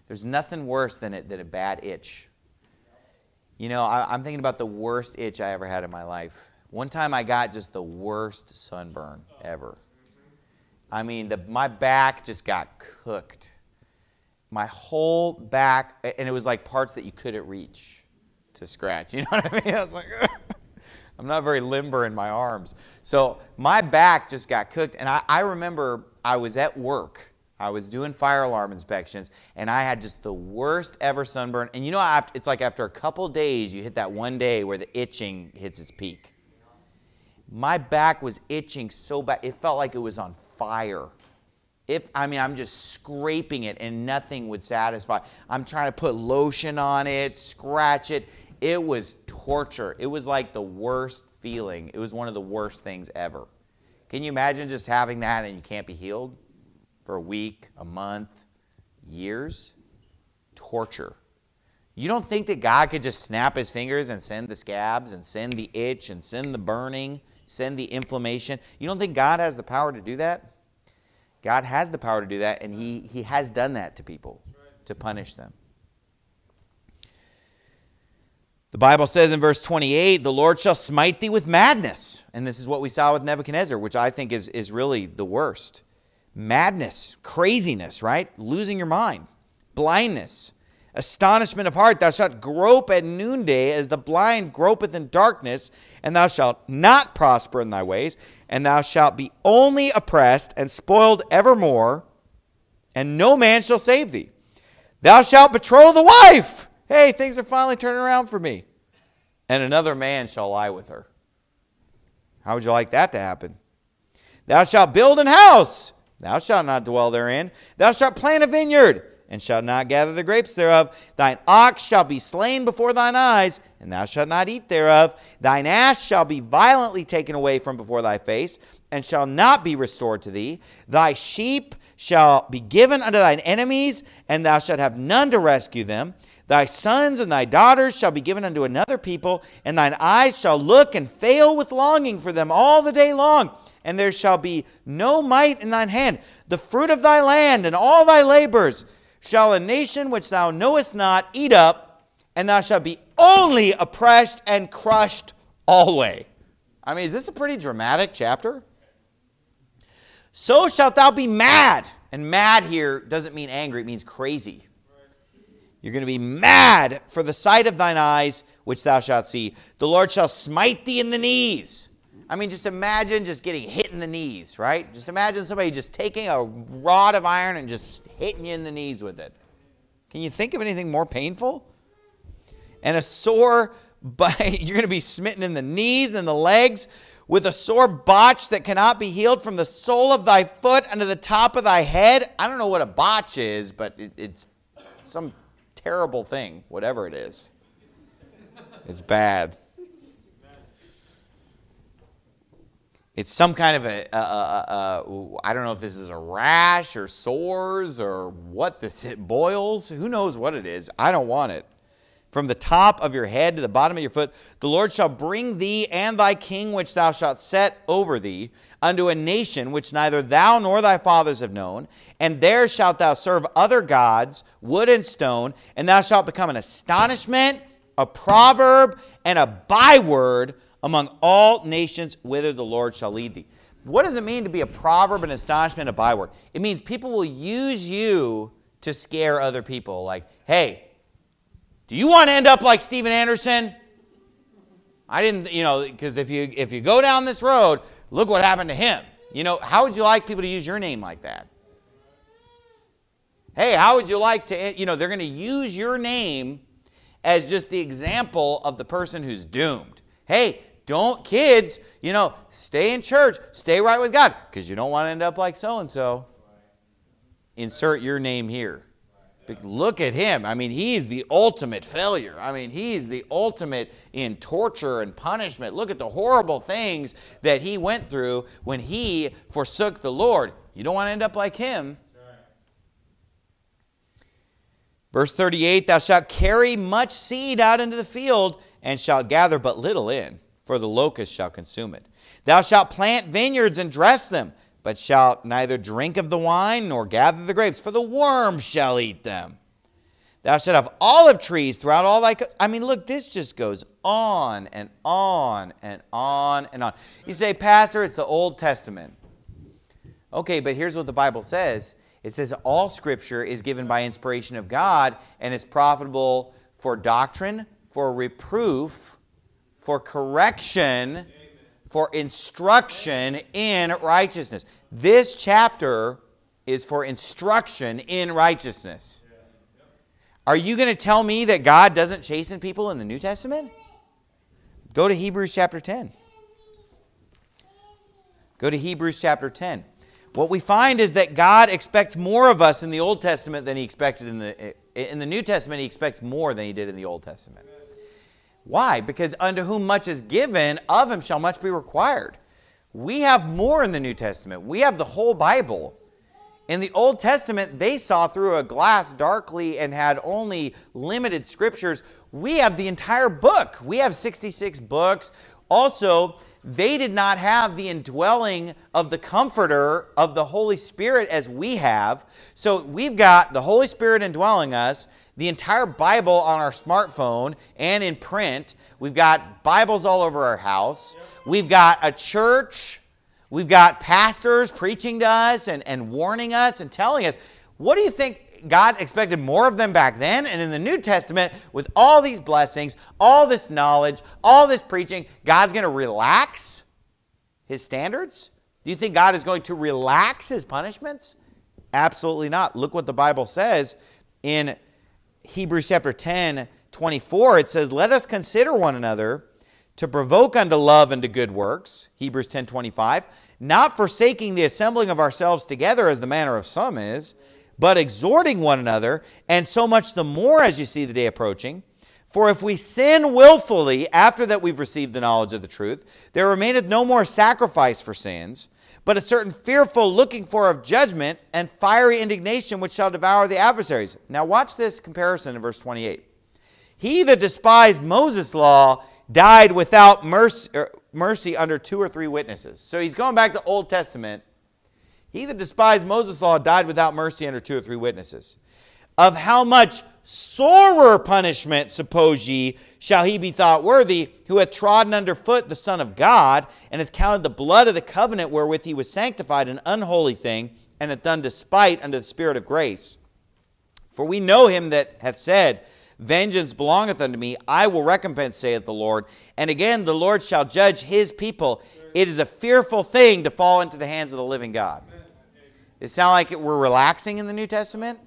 There's nothing worse than, it, than a bad itch. You know, I, I'm thinking about the worst itch I ever had in my life. One time I got just the worst sunburn ever. I mean, the, my back just got cooked. My whole back, and it was like parts that you couldn't reach to scratch. You know what I mean? I was like, I'm not very limber in my arms. So my back just got cooked, and I, I remember I was at work. I was doing fire alarm inspections, and I had just the worst ever sunburn. And you know, after, it's like after a couple days, you hit that one day where the itching hits its peak. My back was itching so bad. It felt like it was on fire. If, I mean, I'm just scraping it, and nothing would satisfy. I'm trying to put lotion on it, scratch it. It was torture. It was like the worst feeling. It was one of the worst things ever. Can you imagine just having that and you can't be healed? For a week, a month, years, torture. You don't think that God could just snap his fingers and send the scabs and send the itch and send the burning, send the inflammation? You don't think God has the power to do that? God has the power to do that, and he, he has done that to people, to punish them. The Bible says in verse twenty-eight, the Lord shall smite thee with madness. And this is what we saw with Nebuchadnezzar, which I think is, is really the worst. Madness, craziness, right? Losing your mind, blindness, astonishment of heart. Thou shalt grope at noonday as the blind gropeth in darkness, and thou shalt not prosper in thy ways, and thou shalt be only oppressed and spoiled evermore, and no man shall save thee. Thou shalt betroth the wife. Hey, things are finally turning around for me. And another man shall lie with her. How would you like that to happen? Thou shalt build an house. Thou shalt not dwell therein. Thou shalt plant a vineyard, and shalt not gather the grapes thereof. Thine ox shall be slain before thine eyes, and thou shalt not eat thereof. Thine ass shall be violently taken away from before thy face, and shall not be restored to thee. Thy sheep shall be given unto thine enemies, and thou shalt have none to rescue them. Thy sons and thy daughters shall be given unto another people, and thine eyes shall look and fail with longing for them all the day long. And there shall be no might in thine hand. The fruit of thy land and all thy labors shall a nation which thou knowest not eat up, and thou shalt be only oppressed and crushed alway. I mean, is this a pretty dramatic chapter? So shalt thou be mad. And mad here doesn't mean angry, it means crazy. You're going to be mad for the sight of thine eyes, which thou shalt see. The Lord shall smite thee in the knees. I mean, just imagine just getting hit in the knees, right? Just imagine somebody just taking a rod of iron and just hitting you in the knees with it. Can you think of anything more painful? And a sore, you're going to be smitten in the knees and the legs with a sore botch that cannot be healed from the sole of thy foot unto the top of thy head. I don't know what a botch is, but it, it's some terrible thing, whatever it is. It's bad. It's some kind of a, a, a, a, I don't know if this is a rash or sores or what this, it boils. Who knows what it is? I don't want it. From the top of your head to the bottom of your foot, the Lord shall bring thee and thy king which thou shalt set over thee unto a nation which neither thou nor thy fathers have known. And there shalt thou serve other gods, wood and stone, and thou shalt become an astonishment, a proverb, and a byword among all nations whither the Lord shall lead thee. What does it mean to be a proverb, an astonishment, a byword? It means people will use you to scare other people. Like, hey, do you want to end up like Steven Anderson? I didn't, you know, because if you, if you go down this road, look what happened to him. You know, how would you like people to use your name like that? Hey, how would you like to, you know, they're going to use your name as just the example of the person who's doomed. Hey, don't, kids, you know, stay in church, stay right with God, because you don't want to end up like so-and-so. Insert your name here. Look at him. I mean, he's the ultimate failure. I mean, he's the ultimate in torture and punishment. Look at the horrible things that he went through when he forsook the Lord. You don't want to end up like him. Verse thirty-eight, thou shalt carry much seed out into the field, and shalt gather but little in, for the locust shall consume it. Thou shalt plant vineyards and dress them, but shalt neither drink of the wine nor gather the grapes, for the worm shall eat them. Thou shalt have olive trees throughout all thy coasts. I mean, look, this just goes on and on and on and on. You say, Pastor, it's the Old Testament. Okay, but here's what the Bible says. It says all Scripture is given by inspiration of God and is profitable for doctrine, for reproof, for correction, Amen. For instruction in righteousness. This chapter is for instruction in righteousness. Are you going to tell me that God doesn't chasten people in the New Testament? Go to Hebrews chapter ten. Go to Hebrews chapter ten. What we find is that God expects more of us in the Old Testament than He expected in the in the New Testament. He expects more than He did in the Old Testament. Why? Because unto whom much is given, of him shall much be required. We have more in the New Testament. We have the whole Bible. In the Old Testament, they saw through a glass darkly and had only limited scriptures. We have the entire book. We have sixty-six books. Also, they did not have the indwelling of the Comforter of the Holy Spirit as we have. So we've got the Holy Spirit indwelling us, the entire Bible on our smartphone and in print. We've got Bibles all over our house. We've got a church. We've got pastors preaching to us and, and warning us and telling us. What do you think God expected more of them back then? And in the New Testament, with all these blessings, all this knowledge, all this preaching, God's going to relax His standards? Do you think God is going to relax His punishments? Absolutely not. Look what the Bible says in Hebrews chapter ten, twenty-four. It says, let us consider one another to provoke unto love and to good works, Hebrews ten, twenty-five, not forsaking the assembling of ourselves together as the manner of some is, but exhorting one another, and so much the more as you see the day approaching. For if we sin willfully after that we've received the knowledge of the truth, there remaineth no more sacrifice for sins, but a certain fearful looking for of judgment and fiery indignation which shall devour the adversaries. Now watch this comparison in verse twenty-eight. He that despised Moses' law died without mercy, mercy under two or three witnesses. So he's going back to the Old Testament. He that despised Moses' law died without mercy under two or three witnesses. Of how much sorer punishment, suppose ye, shall he be thought worthy, who hath trodden under foot the Son of God, and hath counted the blood of the covenant wherewith he was sanctified an unholy thing, and hath done despite unto the Spirit of grace. For we know him that hath said, vengeance belongeth unto me, I will recompense, saith the Lord. And again, the Lord shall judge his people. It is a fearful thing to fall into the hands of the living God. Does it sound like we're relaxing in the New Testament?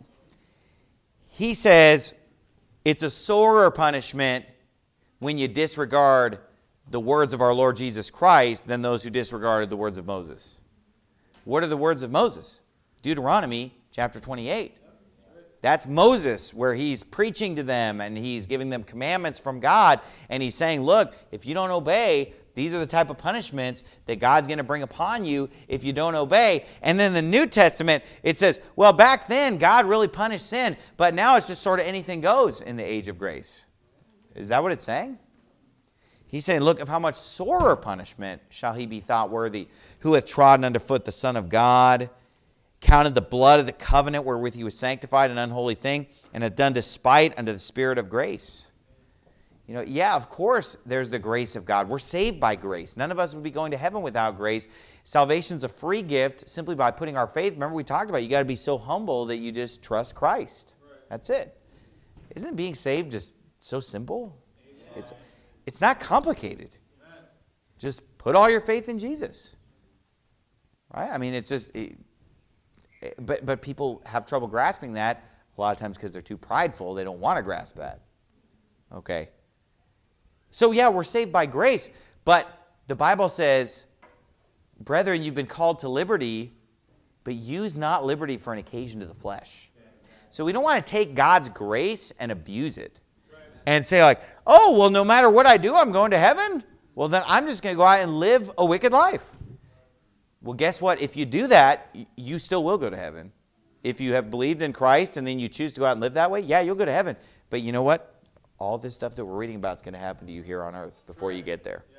He says it's a sorer punishment when you disregard the words of our Lord Jesus Christ than those who disregarded the words of Moses. What are the words of Moses? Deuteronomy chapter twenty-eight. That's Moses, where he's preaching to them and he's giving them commandments from God. And he's saying, look, if you don't obey, these are the type of punishments that God's going to bring upon you if you don't obey. And then the New Testament, it says, well, back then, God really punished sin, but now it's just sort of anything goes in the age of grace. Is that what it's saying? He's saying, look, of how much sorer punishment shall he be thought worthy, who hath trodden under foot the Son of God, counted the blood of the covenant wherewith he was sanctified an unholy thing, and hath done despite unto the Spirit of grace. You know, yeah, of course, there's the grace of God. We're saved by grace. None of us would be going to heaven without grace. Salvation's a free gift simply by putting our faith. Remember we talked about, you got to be so humble that you just trust Christ. That's it. Isn't being saved just so simple? Amen. It's it's not complicated. Amen. Just put all your faith in Jesus. Right? I mean, it's just, it, but but people have trouble grasping that a lot of times because they're too prideful. They don't want to grasp that. Okay. So yeah, we're saved by grace, but the Bible says, brethren, you've been called to liberty, but use not liberty for an occasion to the flesh. So we don't want to take God's grace and abuse it and say like, oh, well, no matter what I do, I'm going to heaven. Well, then I'm just going to go out and live a wicked life. Well, guess what? If you do that, you still will go to heaven. If you have believed in Christ and then you choose to go out and live that way, yeah, you'll go to heaven. But you know what? All this stuff that we're reading about is going to happen to you here on earth before you get there.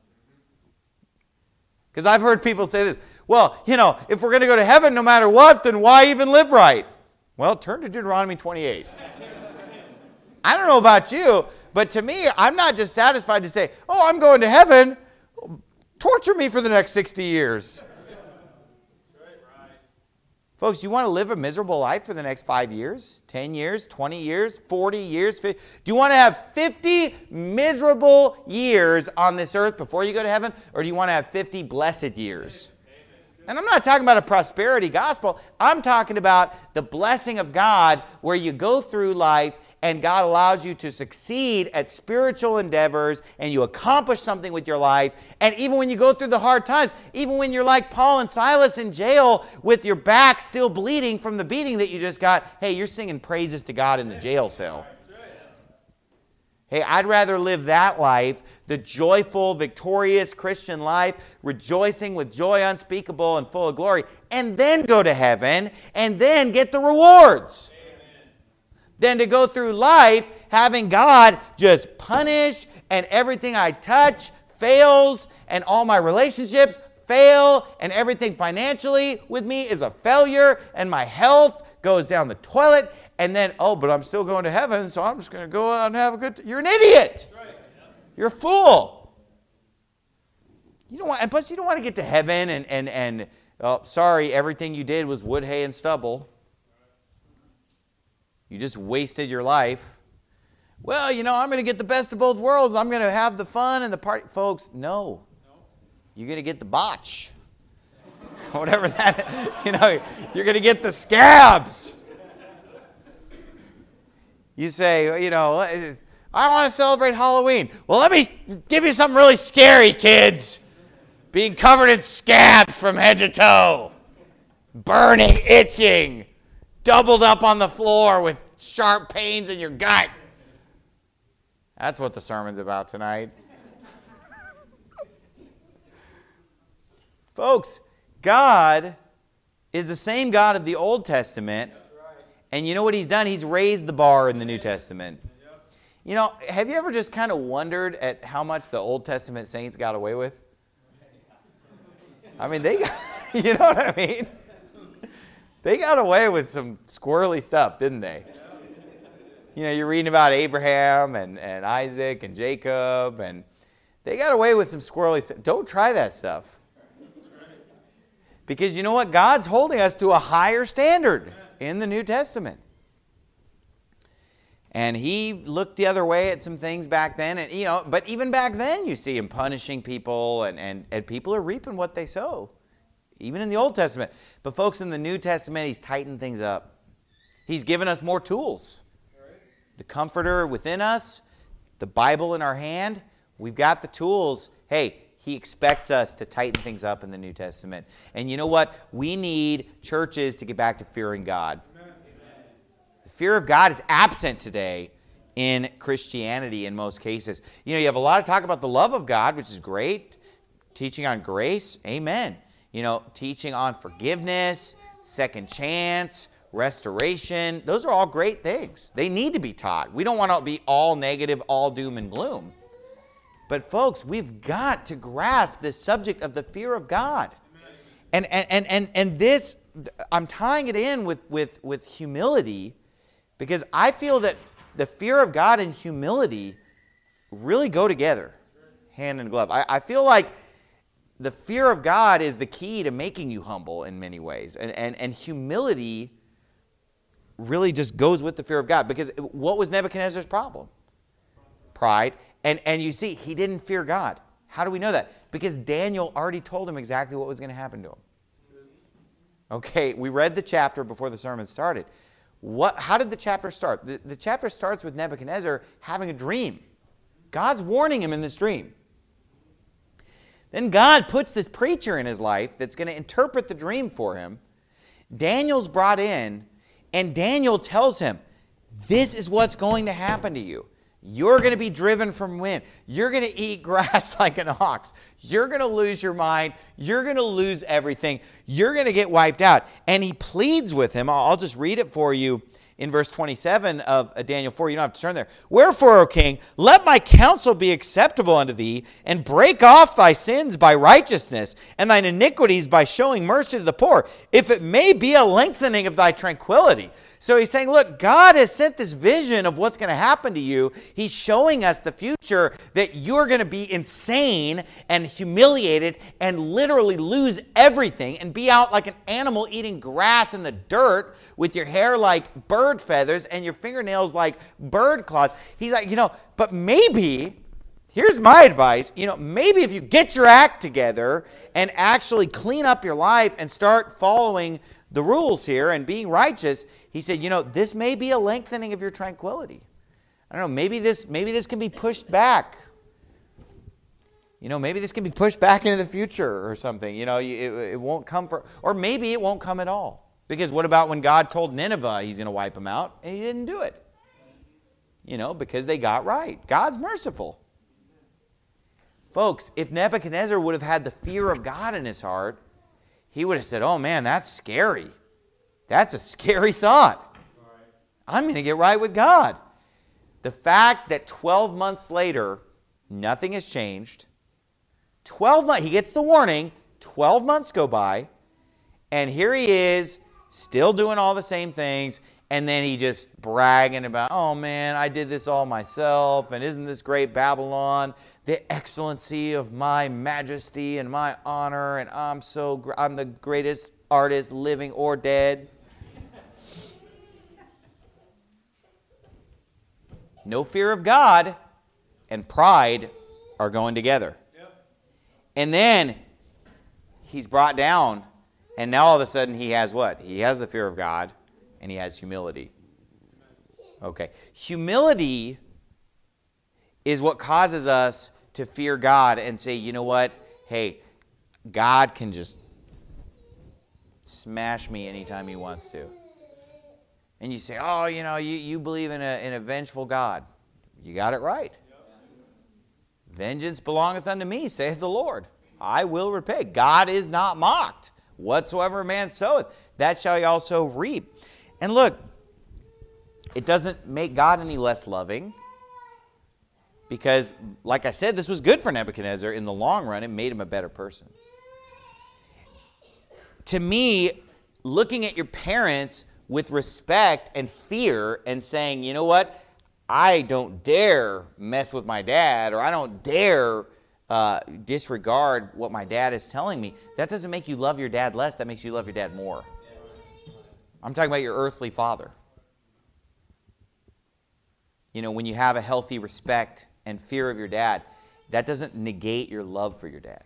Because I've heard people say this, well, you know, if we're going to go to heaven no matter what, then why even live right? Well, turn to Deuteronomy twenty-eight. I don't know about you, but to me, I'm not just satisfied to say, oh, I'm going to heaven. Torture me for the next sixty years. Folks, you want to live a miserable life for the next five years, ten years, twenty years, forty years? fifty? Do you want to have fifty miserable years on this earth before you go to heaven? Or do you want to have fifty blessed years? And I'm not talking about a prosperity gospel. I'm talking about the blessing of God where you go through life and God allows you to succeed at spiritual endeavors and you accomplish something with your life. And even when you go through the hard times, even when you're like Paul and Silas in jail with your back still bleeding from the beating that you just got, hey, you're singing praises to God in the jail cell. Hey, I'd rather live that life, the joyful, victorious Christian life, rejoicing with joy unspeakable and full of glory, and then go to heaven and then get the rewards. Than to go through life having God just punish and everything I touch fails and all my relationships fail and everything financially with me is a failure and my health goes down the toilet and then, oh, but I'm still going to heaven, so I'm just going to go out and have a good time. You're an idiot. You're a fool. You don't want, and plus you don't want to get to heaven and, and, and oh, sorry, everything you did was wood, hay, and stubble. You just wasted your life. Well, you know, I'm going to get the best of both worlds. I'm going to have the fun and the party. Folks, no. You're going to get the botch. Whatever that, you know, you're going to get the scabs. You say, you know, I want to celebrate Halloween. Well, let me give you something really scary, kids. Being covered in scabs from head to toe. Burning, itching. Doubled up on the floor with sharp pains in your gut. That's what the sermon's about tonight. Folks, God is the same God of the Old Testament. And you know what He's done? He's raised the bar in the New Testament. You know, have you ever just kind of wondered at how much the Old Testament saints got away with? I mean, they got, you know what I mean? They got away with some squirrely stuff, didn't they? You know, you're reading about Abraham and, and Isaac and Jacob, and they got away with some squirrely stuff. Don't try that stuff. Because you know what? God's holding us to a higher standard in the New Testament. And He looked the other way at some things back then. And you know, but even back then you see Him punishing people, and, and, and people are reaping what they sow. Even in the Old Testament. But folks, in the New Testament, He's tightened things up. He's given us more tools. The Comforter within us, the Bible in our hand. We've got the tools. Hey, He expects us to tighten things up in the New Testament. And you know what? We need churches to get back to fearing God. Amen. The fear of God is absent today in Christianity in most cases. You know, you have a lot of talk about the love of God, which is great. Teaching on grace, amen. You know, teaching on forgiveness, second chance, restoration. Those are all great things. They need to be taught. We don't want to be all negative, all doom and gloom. But folks, we've got to grasp this subject of the fear of God. And, and, and, and, and this, I'm tying it in with, with, with humility, because I feel that the fear of God and humility really go together, hand in glove. I, I feel like the fear of God is the key to making you humble in many ways. And, and, and humility really just goes with the fear of God. Because what was Nebuchadnezzar's problem? Pride. And, and you see, he didn't fear God. How do we know that? Because Daniel already told him exactly what was going to happen to him. Okay, we read the chapter before the sermon started. What, how did the chapter start? The, the chapter starts with Nebuchadnezzar having a dream. God's warning him in this dream. Then God puts this preacher in his life that's going to interpret the dream for him. Daniel's brought in, and Daniel tells him, this is what's going to happen to you. You're going to be driven from wind. You're going to eat grass like an ox. You're going to lose your mind. You're going to lose everything. You're going to get wiped out. And he pleads with him. I'll just read it for you in verse twenty-seven of Daniel four. You don't have to turn there. Wherefore, O king, let my counsel be acceptable unto thee, and break off thy sins by righteousness, and thine iniquities by showing mercy to the poor, if it may be a lengthening of thy tranquility. So he's saying, look, God has sent this vision of what's going to happen to you. He's showing us the future that you're going to be insane and humiliated and literally lose everything and be out like an animal eating grass in the dirt with your hair like bird feathers and your fingernails like bird claws. He's like, you know, but maybe, here's my advice, you know, maybe if you get your act together and actually clean up your life and start following the rules here and being righteous, he said, you know, this may be a lengthening of your tranquility. I don't know, maybe this, maybe this can be pushed back. You know, maybe this can be pushed back into the future or something. You know, it, it won't come for, or maybe it won't come at all. Because what about when God told Nineveh he's going to wipe them out and he didn't do it? You know, because they got right. God's merciful. Folks, if Nebuchadnezzar would have had the fear of God in his heart, he would have said, oh man, that's scary. That's a scary thought. I'm going to get right with God. The fact that twelve months later, nothing has changed. twelve months, he gets the warning, twelve months go by, and here he is, still doing all the same things, and then he just bragging about, oh man, I did this all myself, and isn't this great Babylon? The excellency of my majesty and my honor, and I'm so, I'm the greatest artist living or dead. No fear of God and pride are going together. Yep. And then he's brought down, and now all of a sudden he has what? He has the fear of God, and he has humility. Okay. Humility is what causes us to fear God and say, you know what? Hey, God can just smash me anytime he wants to. And you say, oh, you know, you, you believe in a, in a vengeful God. You got it right. Vengeance belongeth unto me, saith the Lord. I will repay. God is not mocked. Whatsoever a man soweth, that shall he also reap. And look, it doesn't make God any less loving. Because, like I said, this was good for Nebuchadnezzar. In the long run, it made him a better person. To me, looking at your parents with respect and fear and saying, you know what, I don't dare mess with my dad, or I don't dare uh, disregard what my dad is telling me, that doesn't make you love your dad less. That makes you love your dad more. I'm talking about your earthly father. You know, when you have a healthy respect and fear of your dad, that doesn't negate your love for your dad.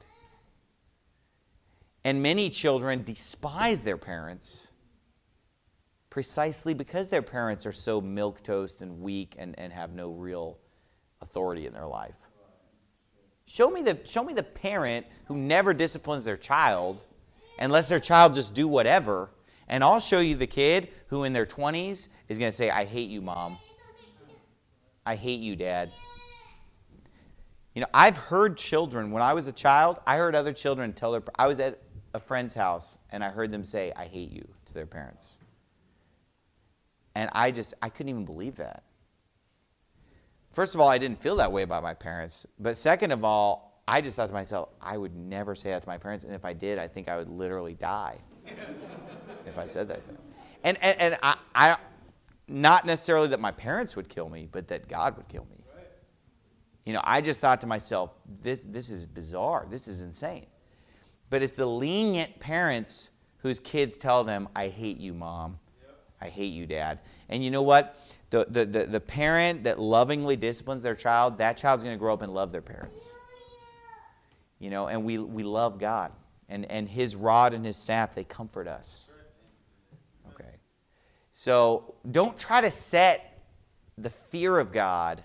And many children despise their parents precisely because their parents are so milquetoast and weak and, and have no real authority in their life. Show me the, show me the parent who never disciplines their child and lets their child just do whatever, and I'll show you the kid who in their twenties is going to say, I hate you, Mom. I hate you, Dad. You know, I've heard children, when I was a child, I heard other children tell their, I was at a friend's house and I heard them say, I hate you, to their parents. And I just, I couldn't even believe that. First of all, I didn't feel that way about my parents. But second of all, I just thought to myself, I would never say that to my parents. And if I did, I think I would literally die if I said that to them. And, and, and I, I, not necessarily that my parents would kill me, but that God would kill me. You know, I just thought to myself, this, this is bizarre. This is insane. But it's the lenient parents whose kids tell them, I hate you, Mom. I hate you, Dad. And you know what? The, the, the, the parent that lovingly disciplines their child, that child's going to grow up and love their parents. You know, and we, we love God. And, and his rod and his staff, they comfort us. Okay. So don't try to set the fear of God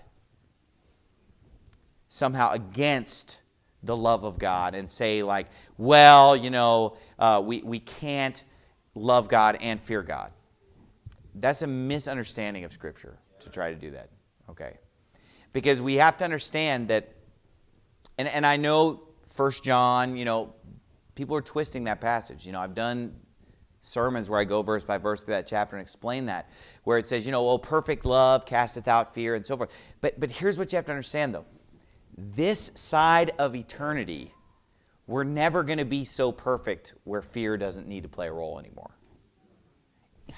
somehow against the love of God and say like, well, you know, uh, we, we can't love God and fear God. That's a misunderstanding of Scripture to try to do that, okay? Because we have to understand that, and, and I know First John, you know, people are twisting that passage. You know, I've done sermons where I go verse by verse through that chapter and explain that, where it says, you know, oh, perfect love casteth out fear and so forth. But, but here's what you have to understand, though. This side of eternity, we're never going to be so perfect where fear doesn't need to play a role anymore.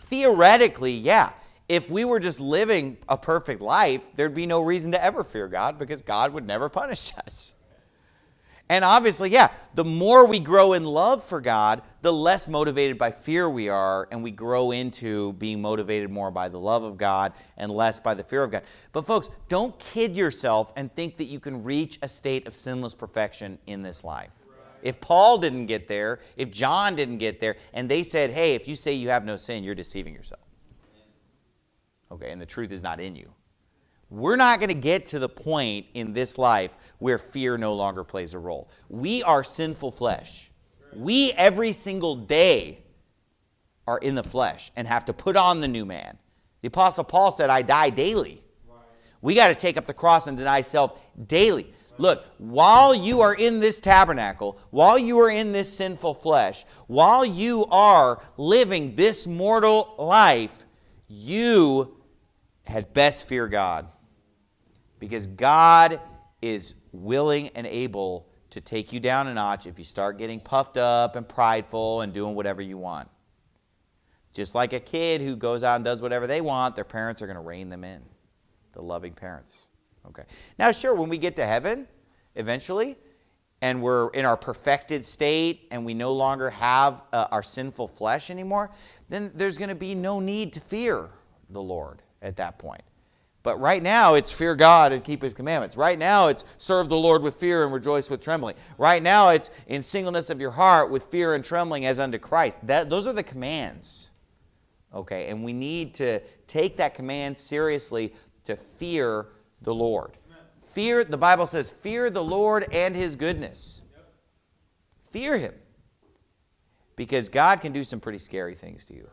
theoretically, yeah, if we were just living a perfect life, there'd be no reason to ever fear God because God would never punish us. And obviously, yeah, the more we grow in love for God, the less motivated by fear we are, and we grow into being motivated more by the love of God and less by the fear of God. But folks, don't kid yourself and think that you can reach a state of sinless perfection in this life. If Paul didn't get there, if John didn't get there, and they said, hey, if you say you have no sin, you're deceiving yourself. Okay, and the truth is not in you. We're not going to get to the point in this life where fear no longer plays a role. We are sinful flesh. We, every single day, are in the flesh and have to put on the new man. The Apostle Paul said, I die daily. We got to take up the cross and deny self daily. Look, while you are in this tabernacle, while you are in this sinful flesh, while you are living this mortal life, you had best fear God. Because God is willing and able to take you down a notch if you start getting puffed up and prideful and doing whatever you want. Just like a kid who goes out and does whatever they want, their parents are going to rein them in. The loving parents. Okay. Now, sure, when we get to heaven, eventually, and we're in our perfected state and we no longer have uh, our sinful flesh anymore, then there's going to be no need to fear the Lord at that point. But right now, it's fear God and keep His commandments. Right now, it's serve the Lord with fear and rejoice with trembling. Right now, it's in singleness of your heart with fear and trembling as unto Christ. That, those are the commands. Okay, and we need to take that command seriously to fear the Lord. Amen. Fear, the Bible says, fear the Lord and His goodness. Yep. Fear Him. Because God can do some pretty scary things to you.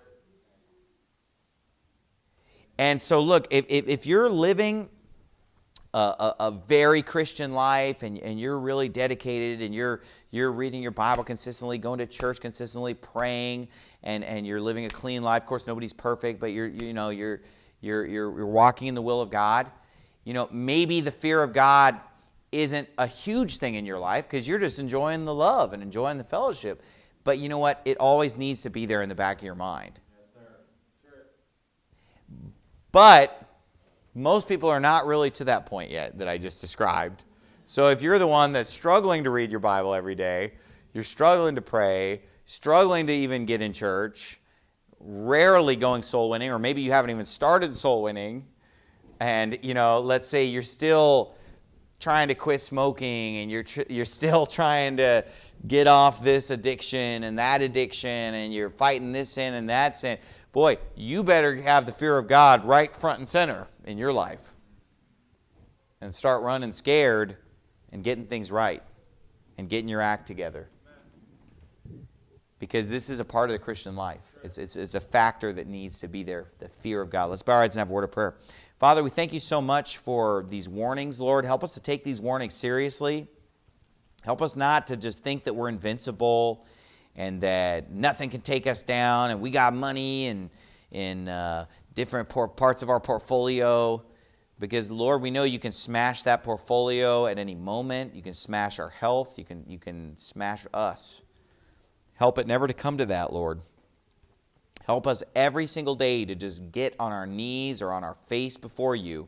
And so look, if, if, if you're living a, a, a very Christian life and, and you're really dedicated and you're, you're reading your Bible consistently, going to church consistently, praying, and, and you're living a clean life. Of course, nobody's perfect, but you're, you know, you're, you're, you're, you're walking in the will of God. You know, maybe the fear of God isn't a huge thing in your life because you're just enjoying the love and enjoying the fellowship. But you know what? It always needs to be there in the back of your mind. But most people are not really to that point yet that I just described. So if you're the one that's struggling to read your Bible every day, you're struggling to pray, struggling to even get in church, rarely going soul winning, or maybe you haven't even started soul winning, and you know, let's say you're still trying to quit smoking and you're tr- you're still trying to get off this addiction and that addiction and you're fighting this sin and that sin. Boy, you better have the fear of God right front and center in your life and start running scared and getting things right and getting your act together. Because this is a part of the Christian life. It's, it's, it's a factor that needs to be there, the fear of God. Let's bow our heads and have a word of prayer. Father, we thank you so much for these warnings, Lord. Help us to take these warnings seriously. Help us not to just think that we're invincible and that nothing can take us down, and we got money and in uh, different por- parts of our portfolio. Because, Lord, we know you can smash that portfolio at any moment. You can smash our health. You can, you can smash us. Help it never to come to that, Lord. Help us every single day to just get on our knees or on our face before you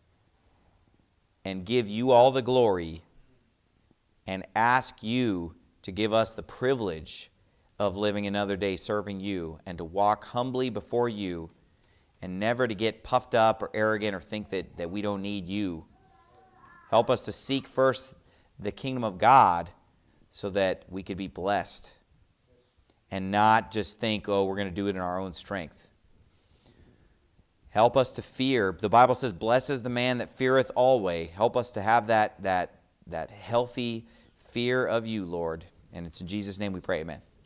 and give you all the glory and ask you to give us the privilege of living another day serving you and to walk humbly before you and never to get puffed up or arrogant or think that, that we don't need you. Help us to seek first the kingdom of God so that we could be blessed and not just think, oh, we're going to do it in our own strength. Help us to fear. The Bible says, blessed is the man that feareth always. Help us to have that, that, that healthy fear of you, Lord. And it's in Jesus' name we pray, amen.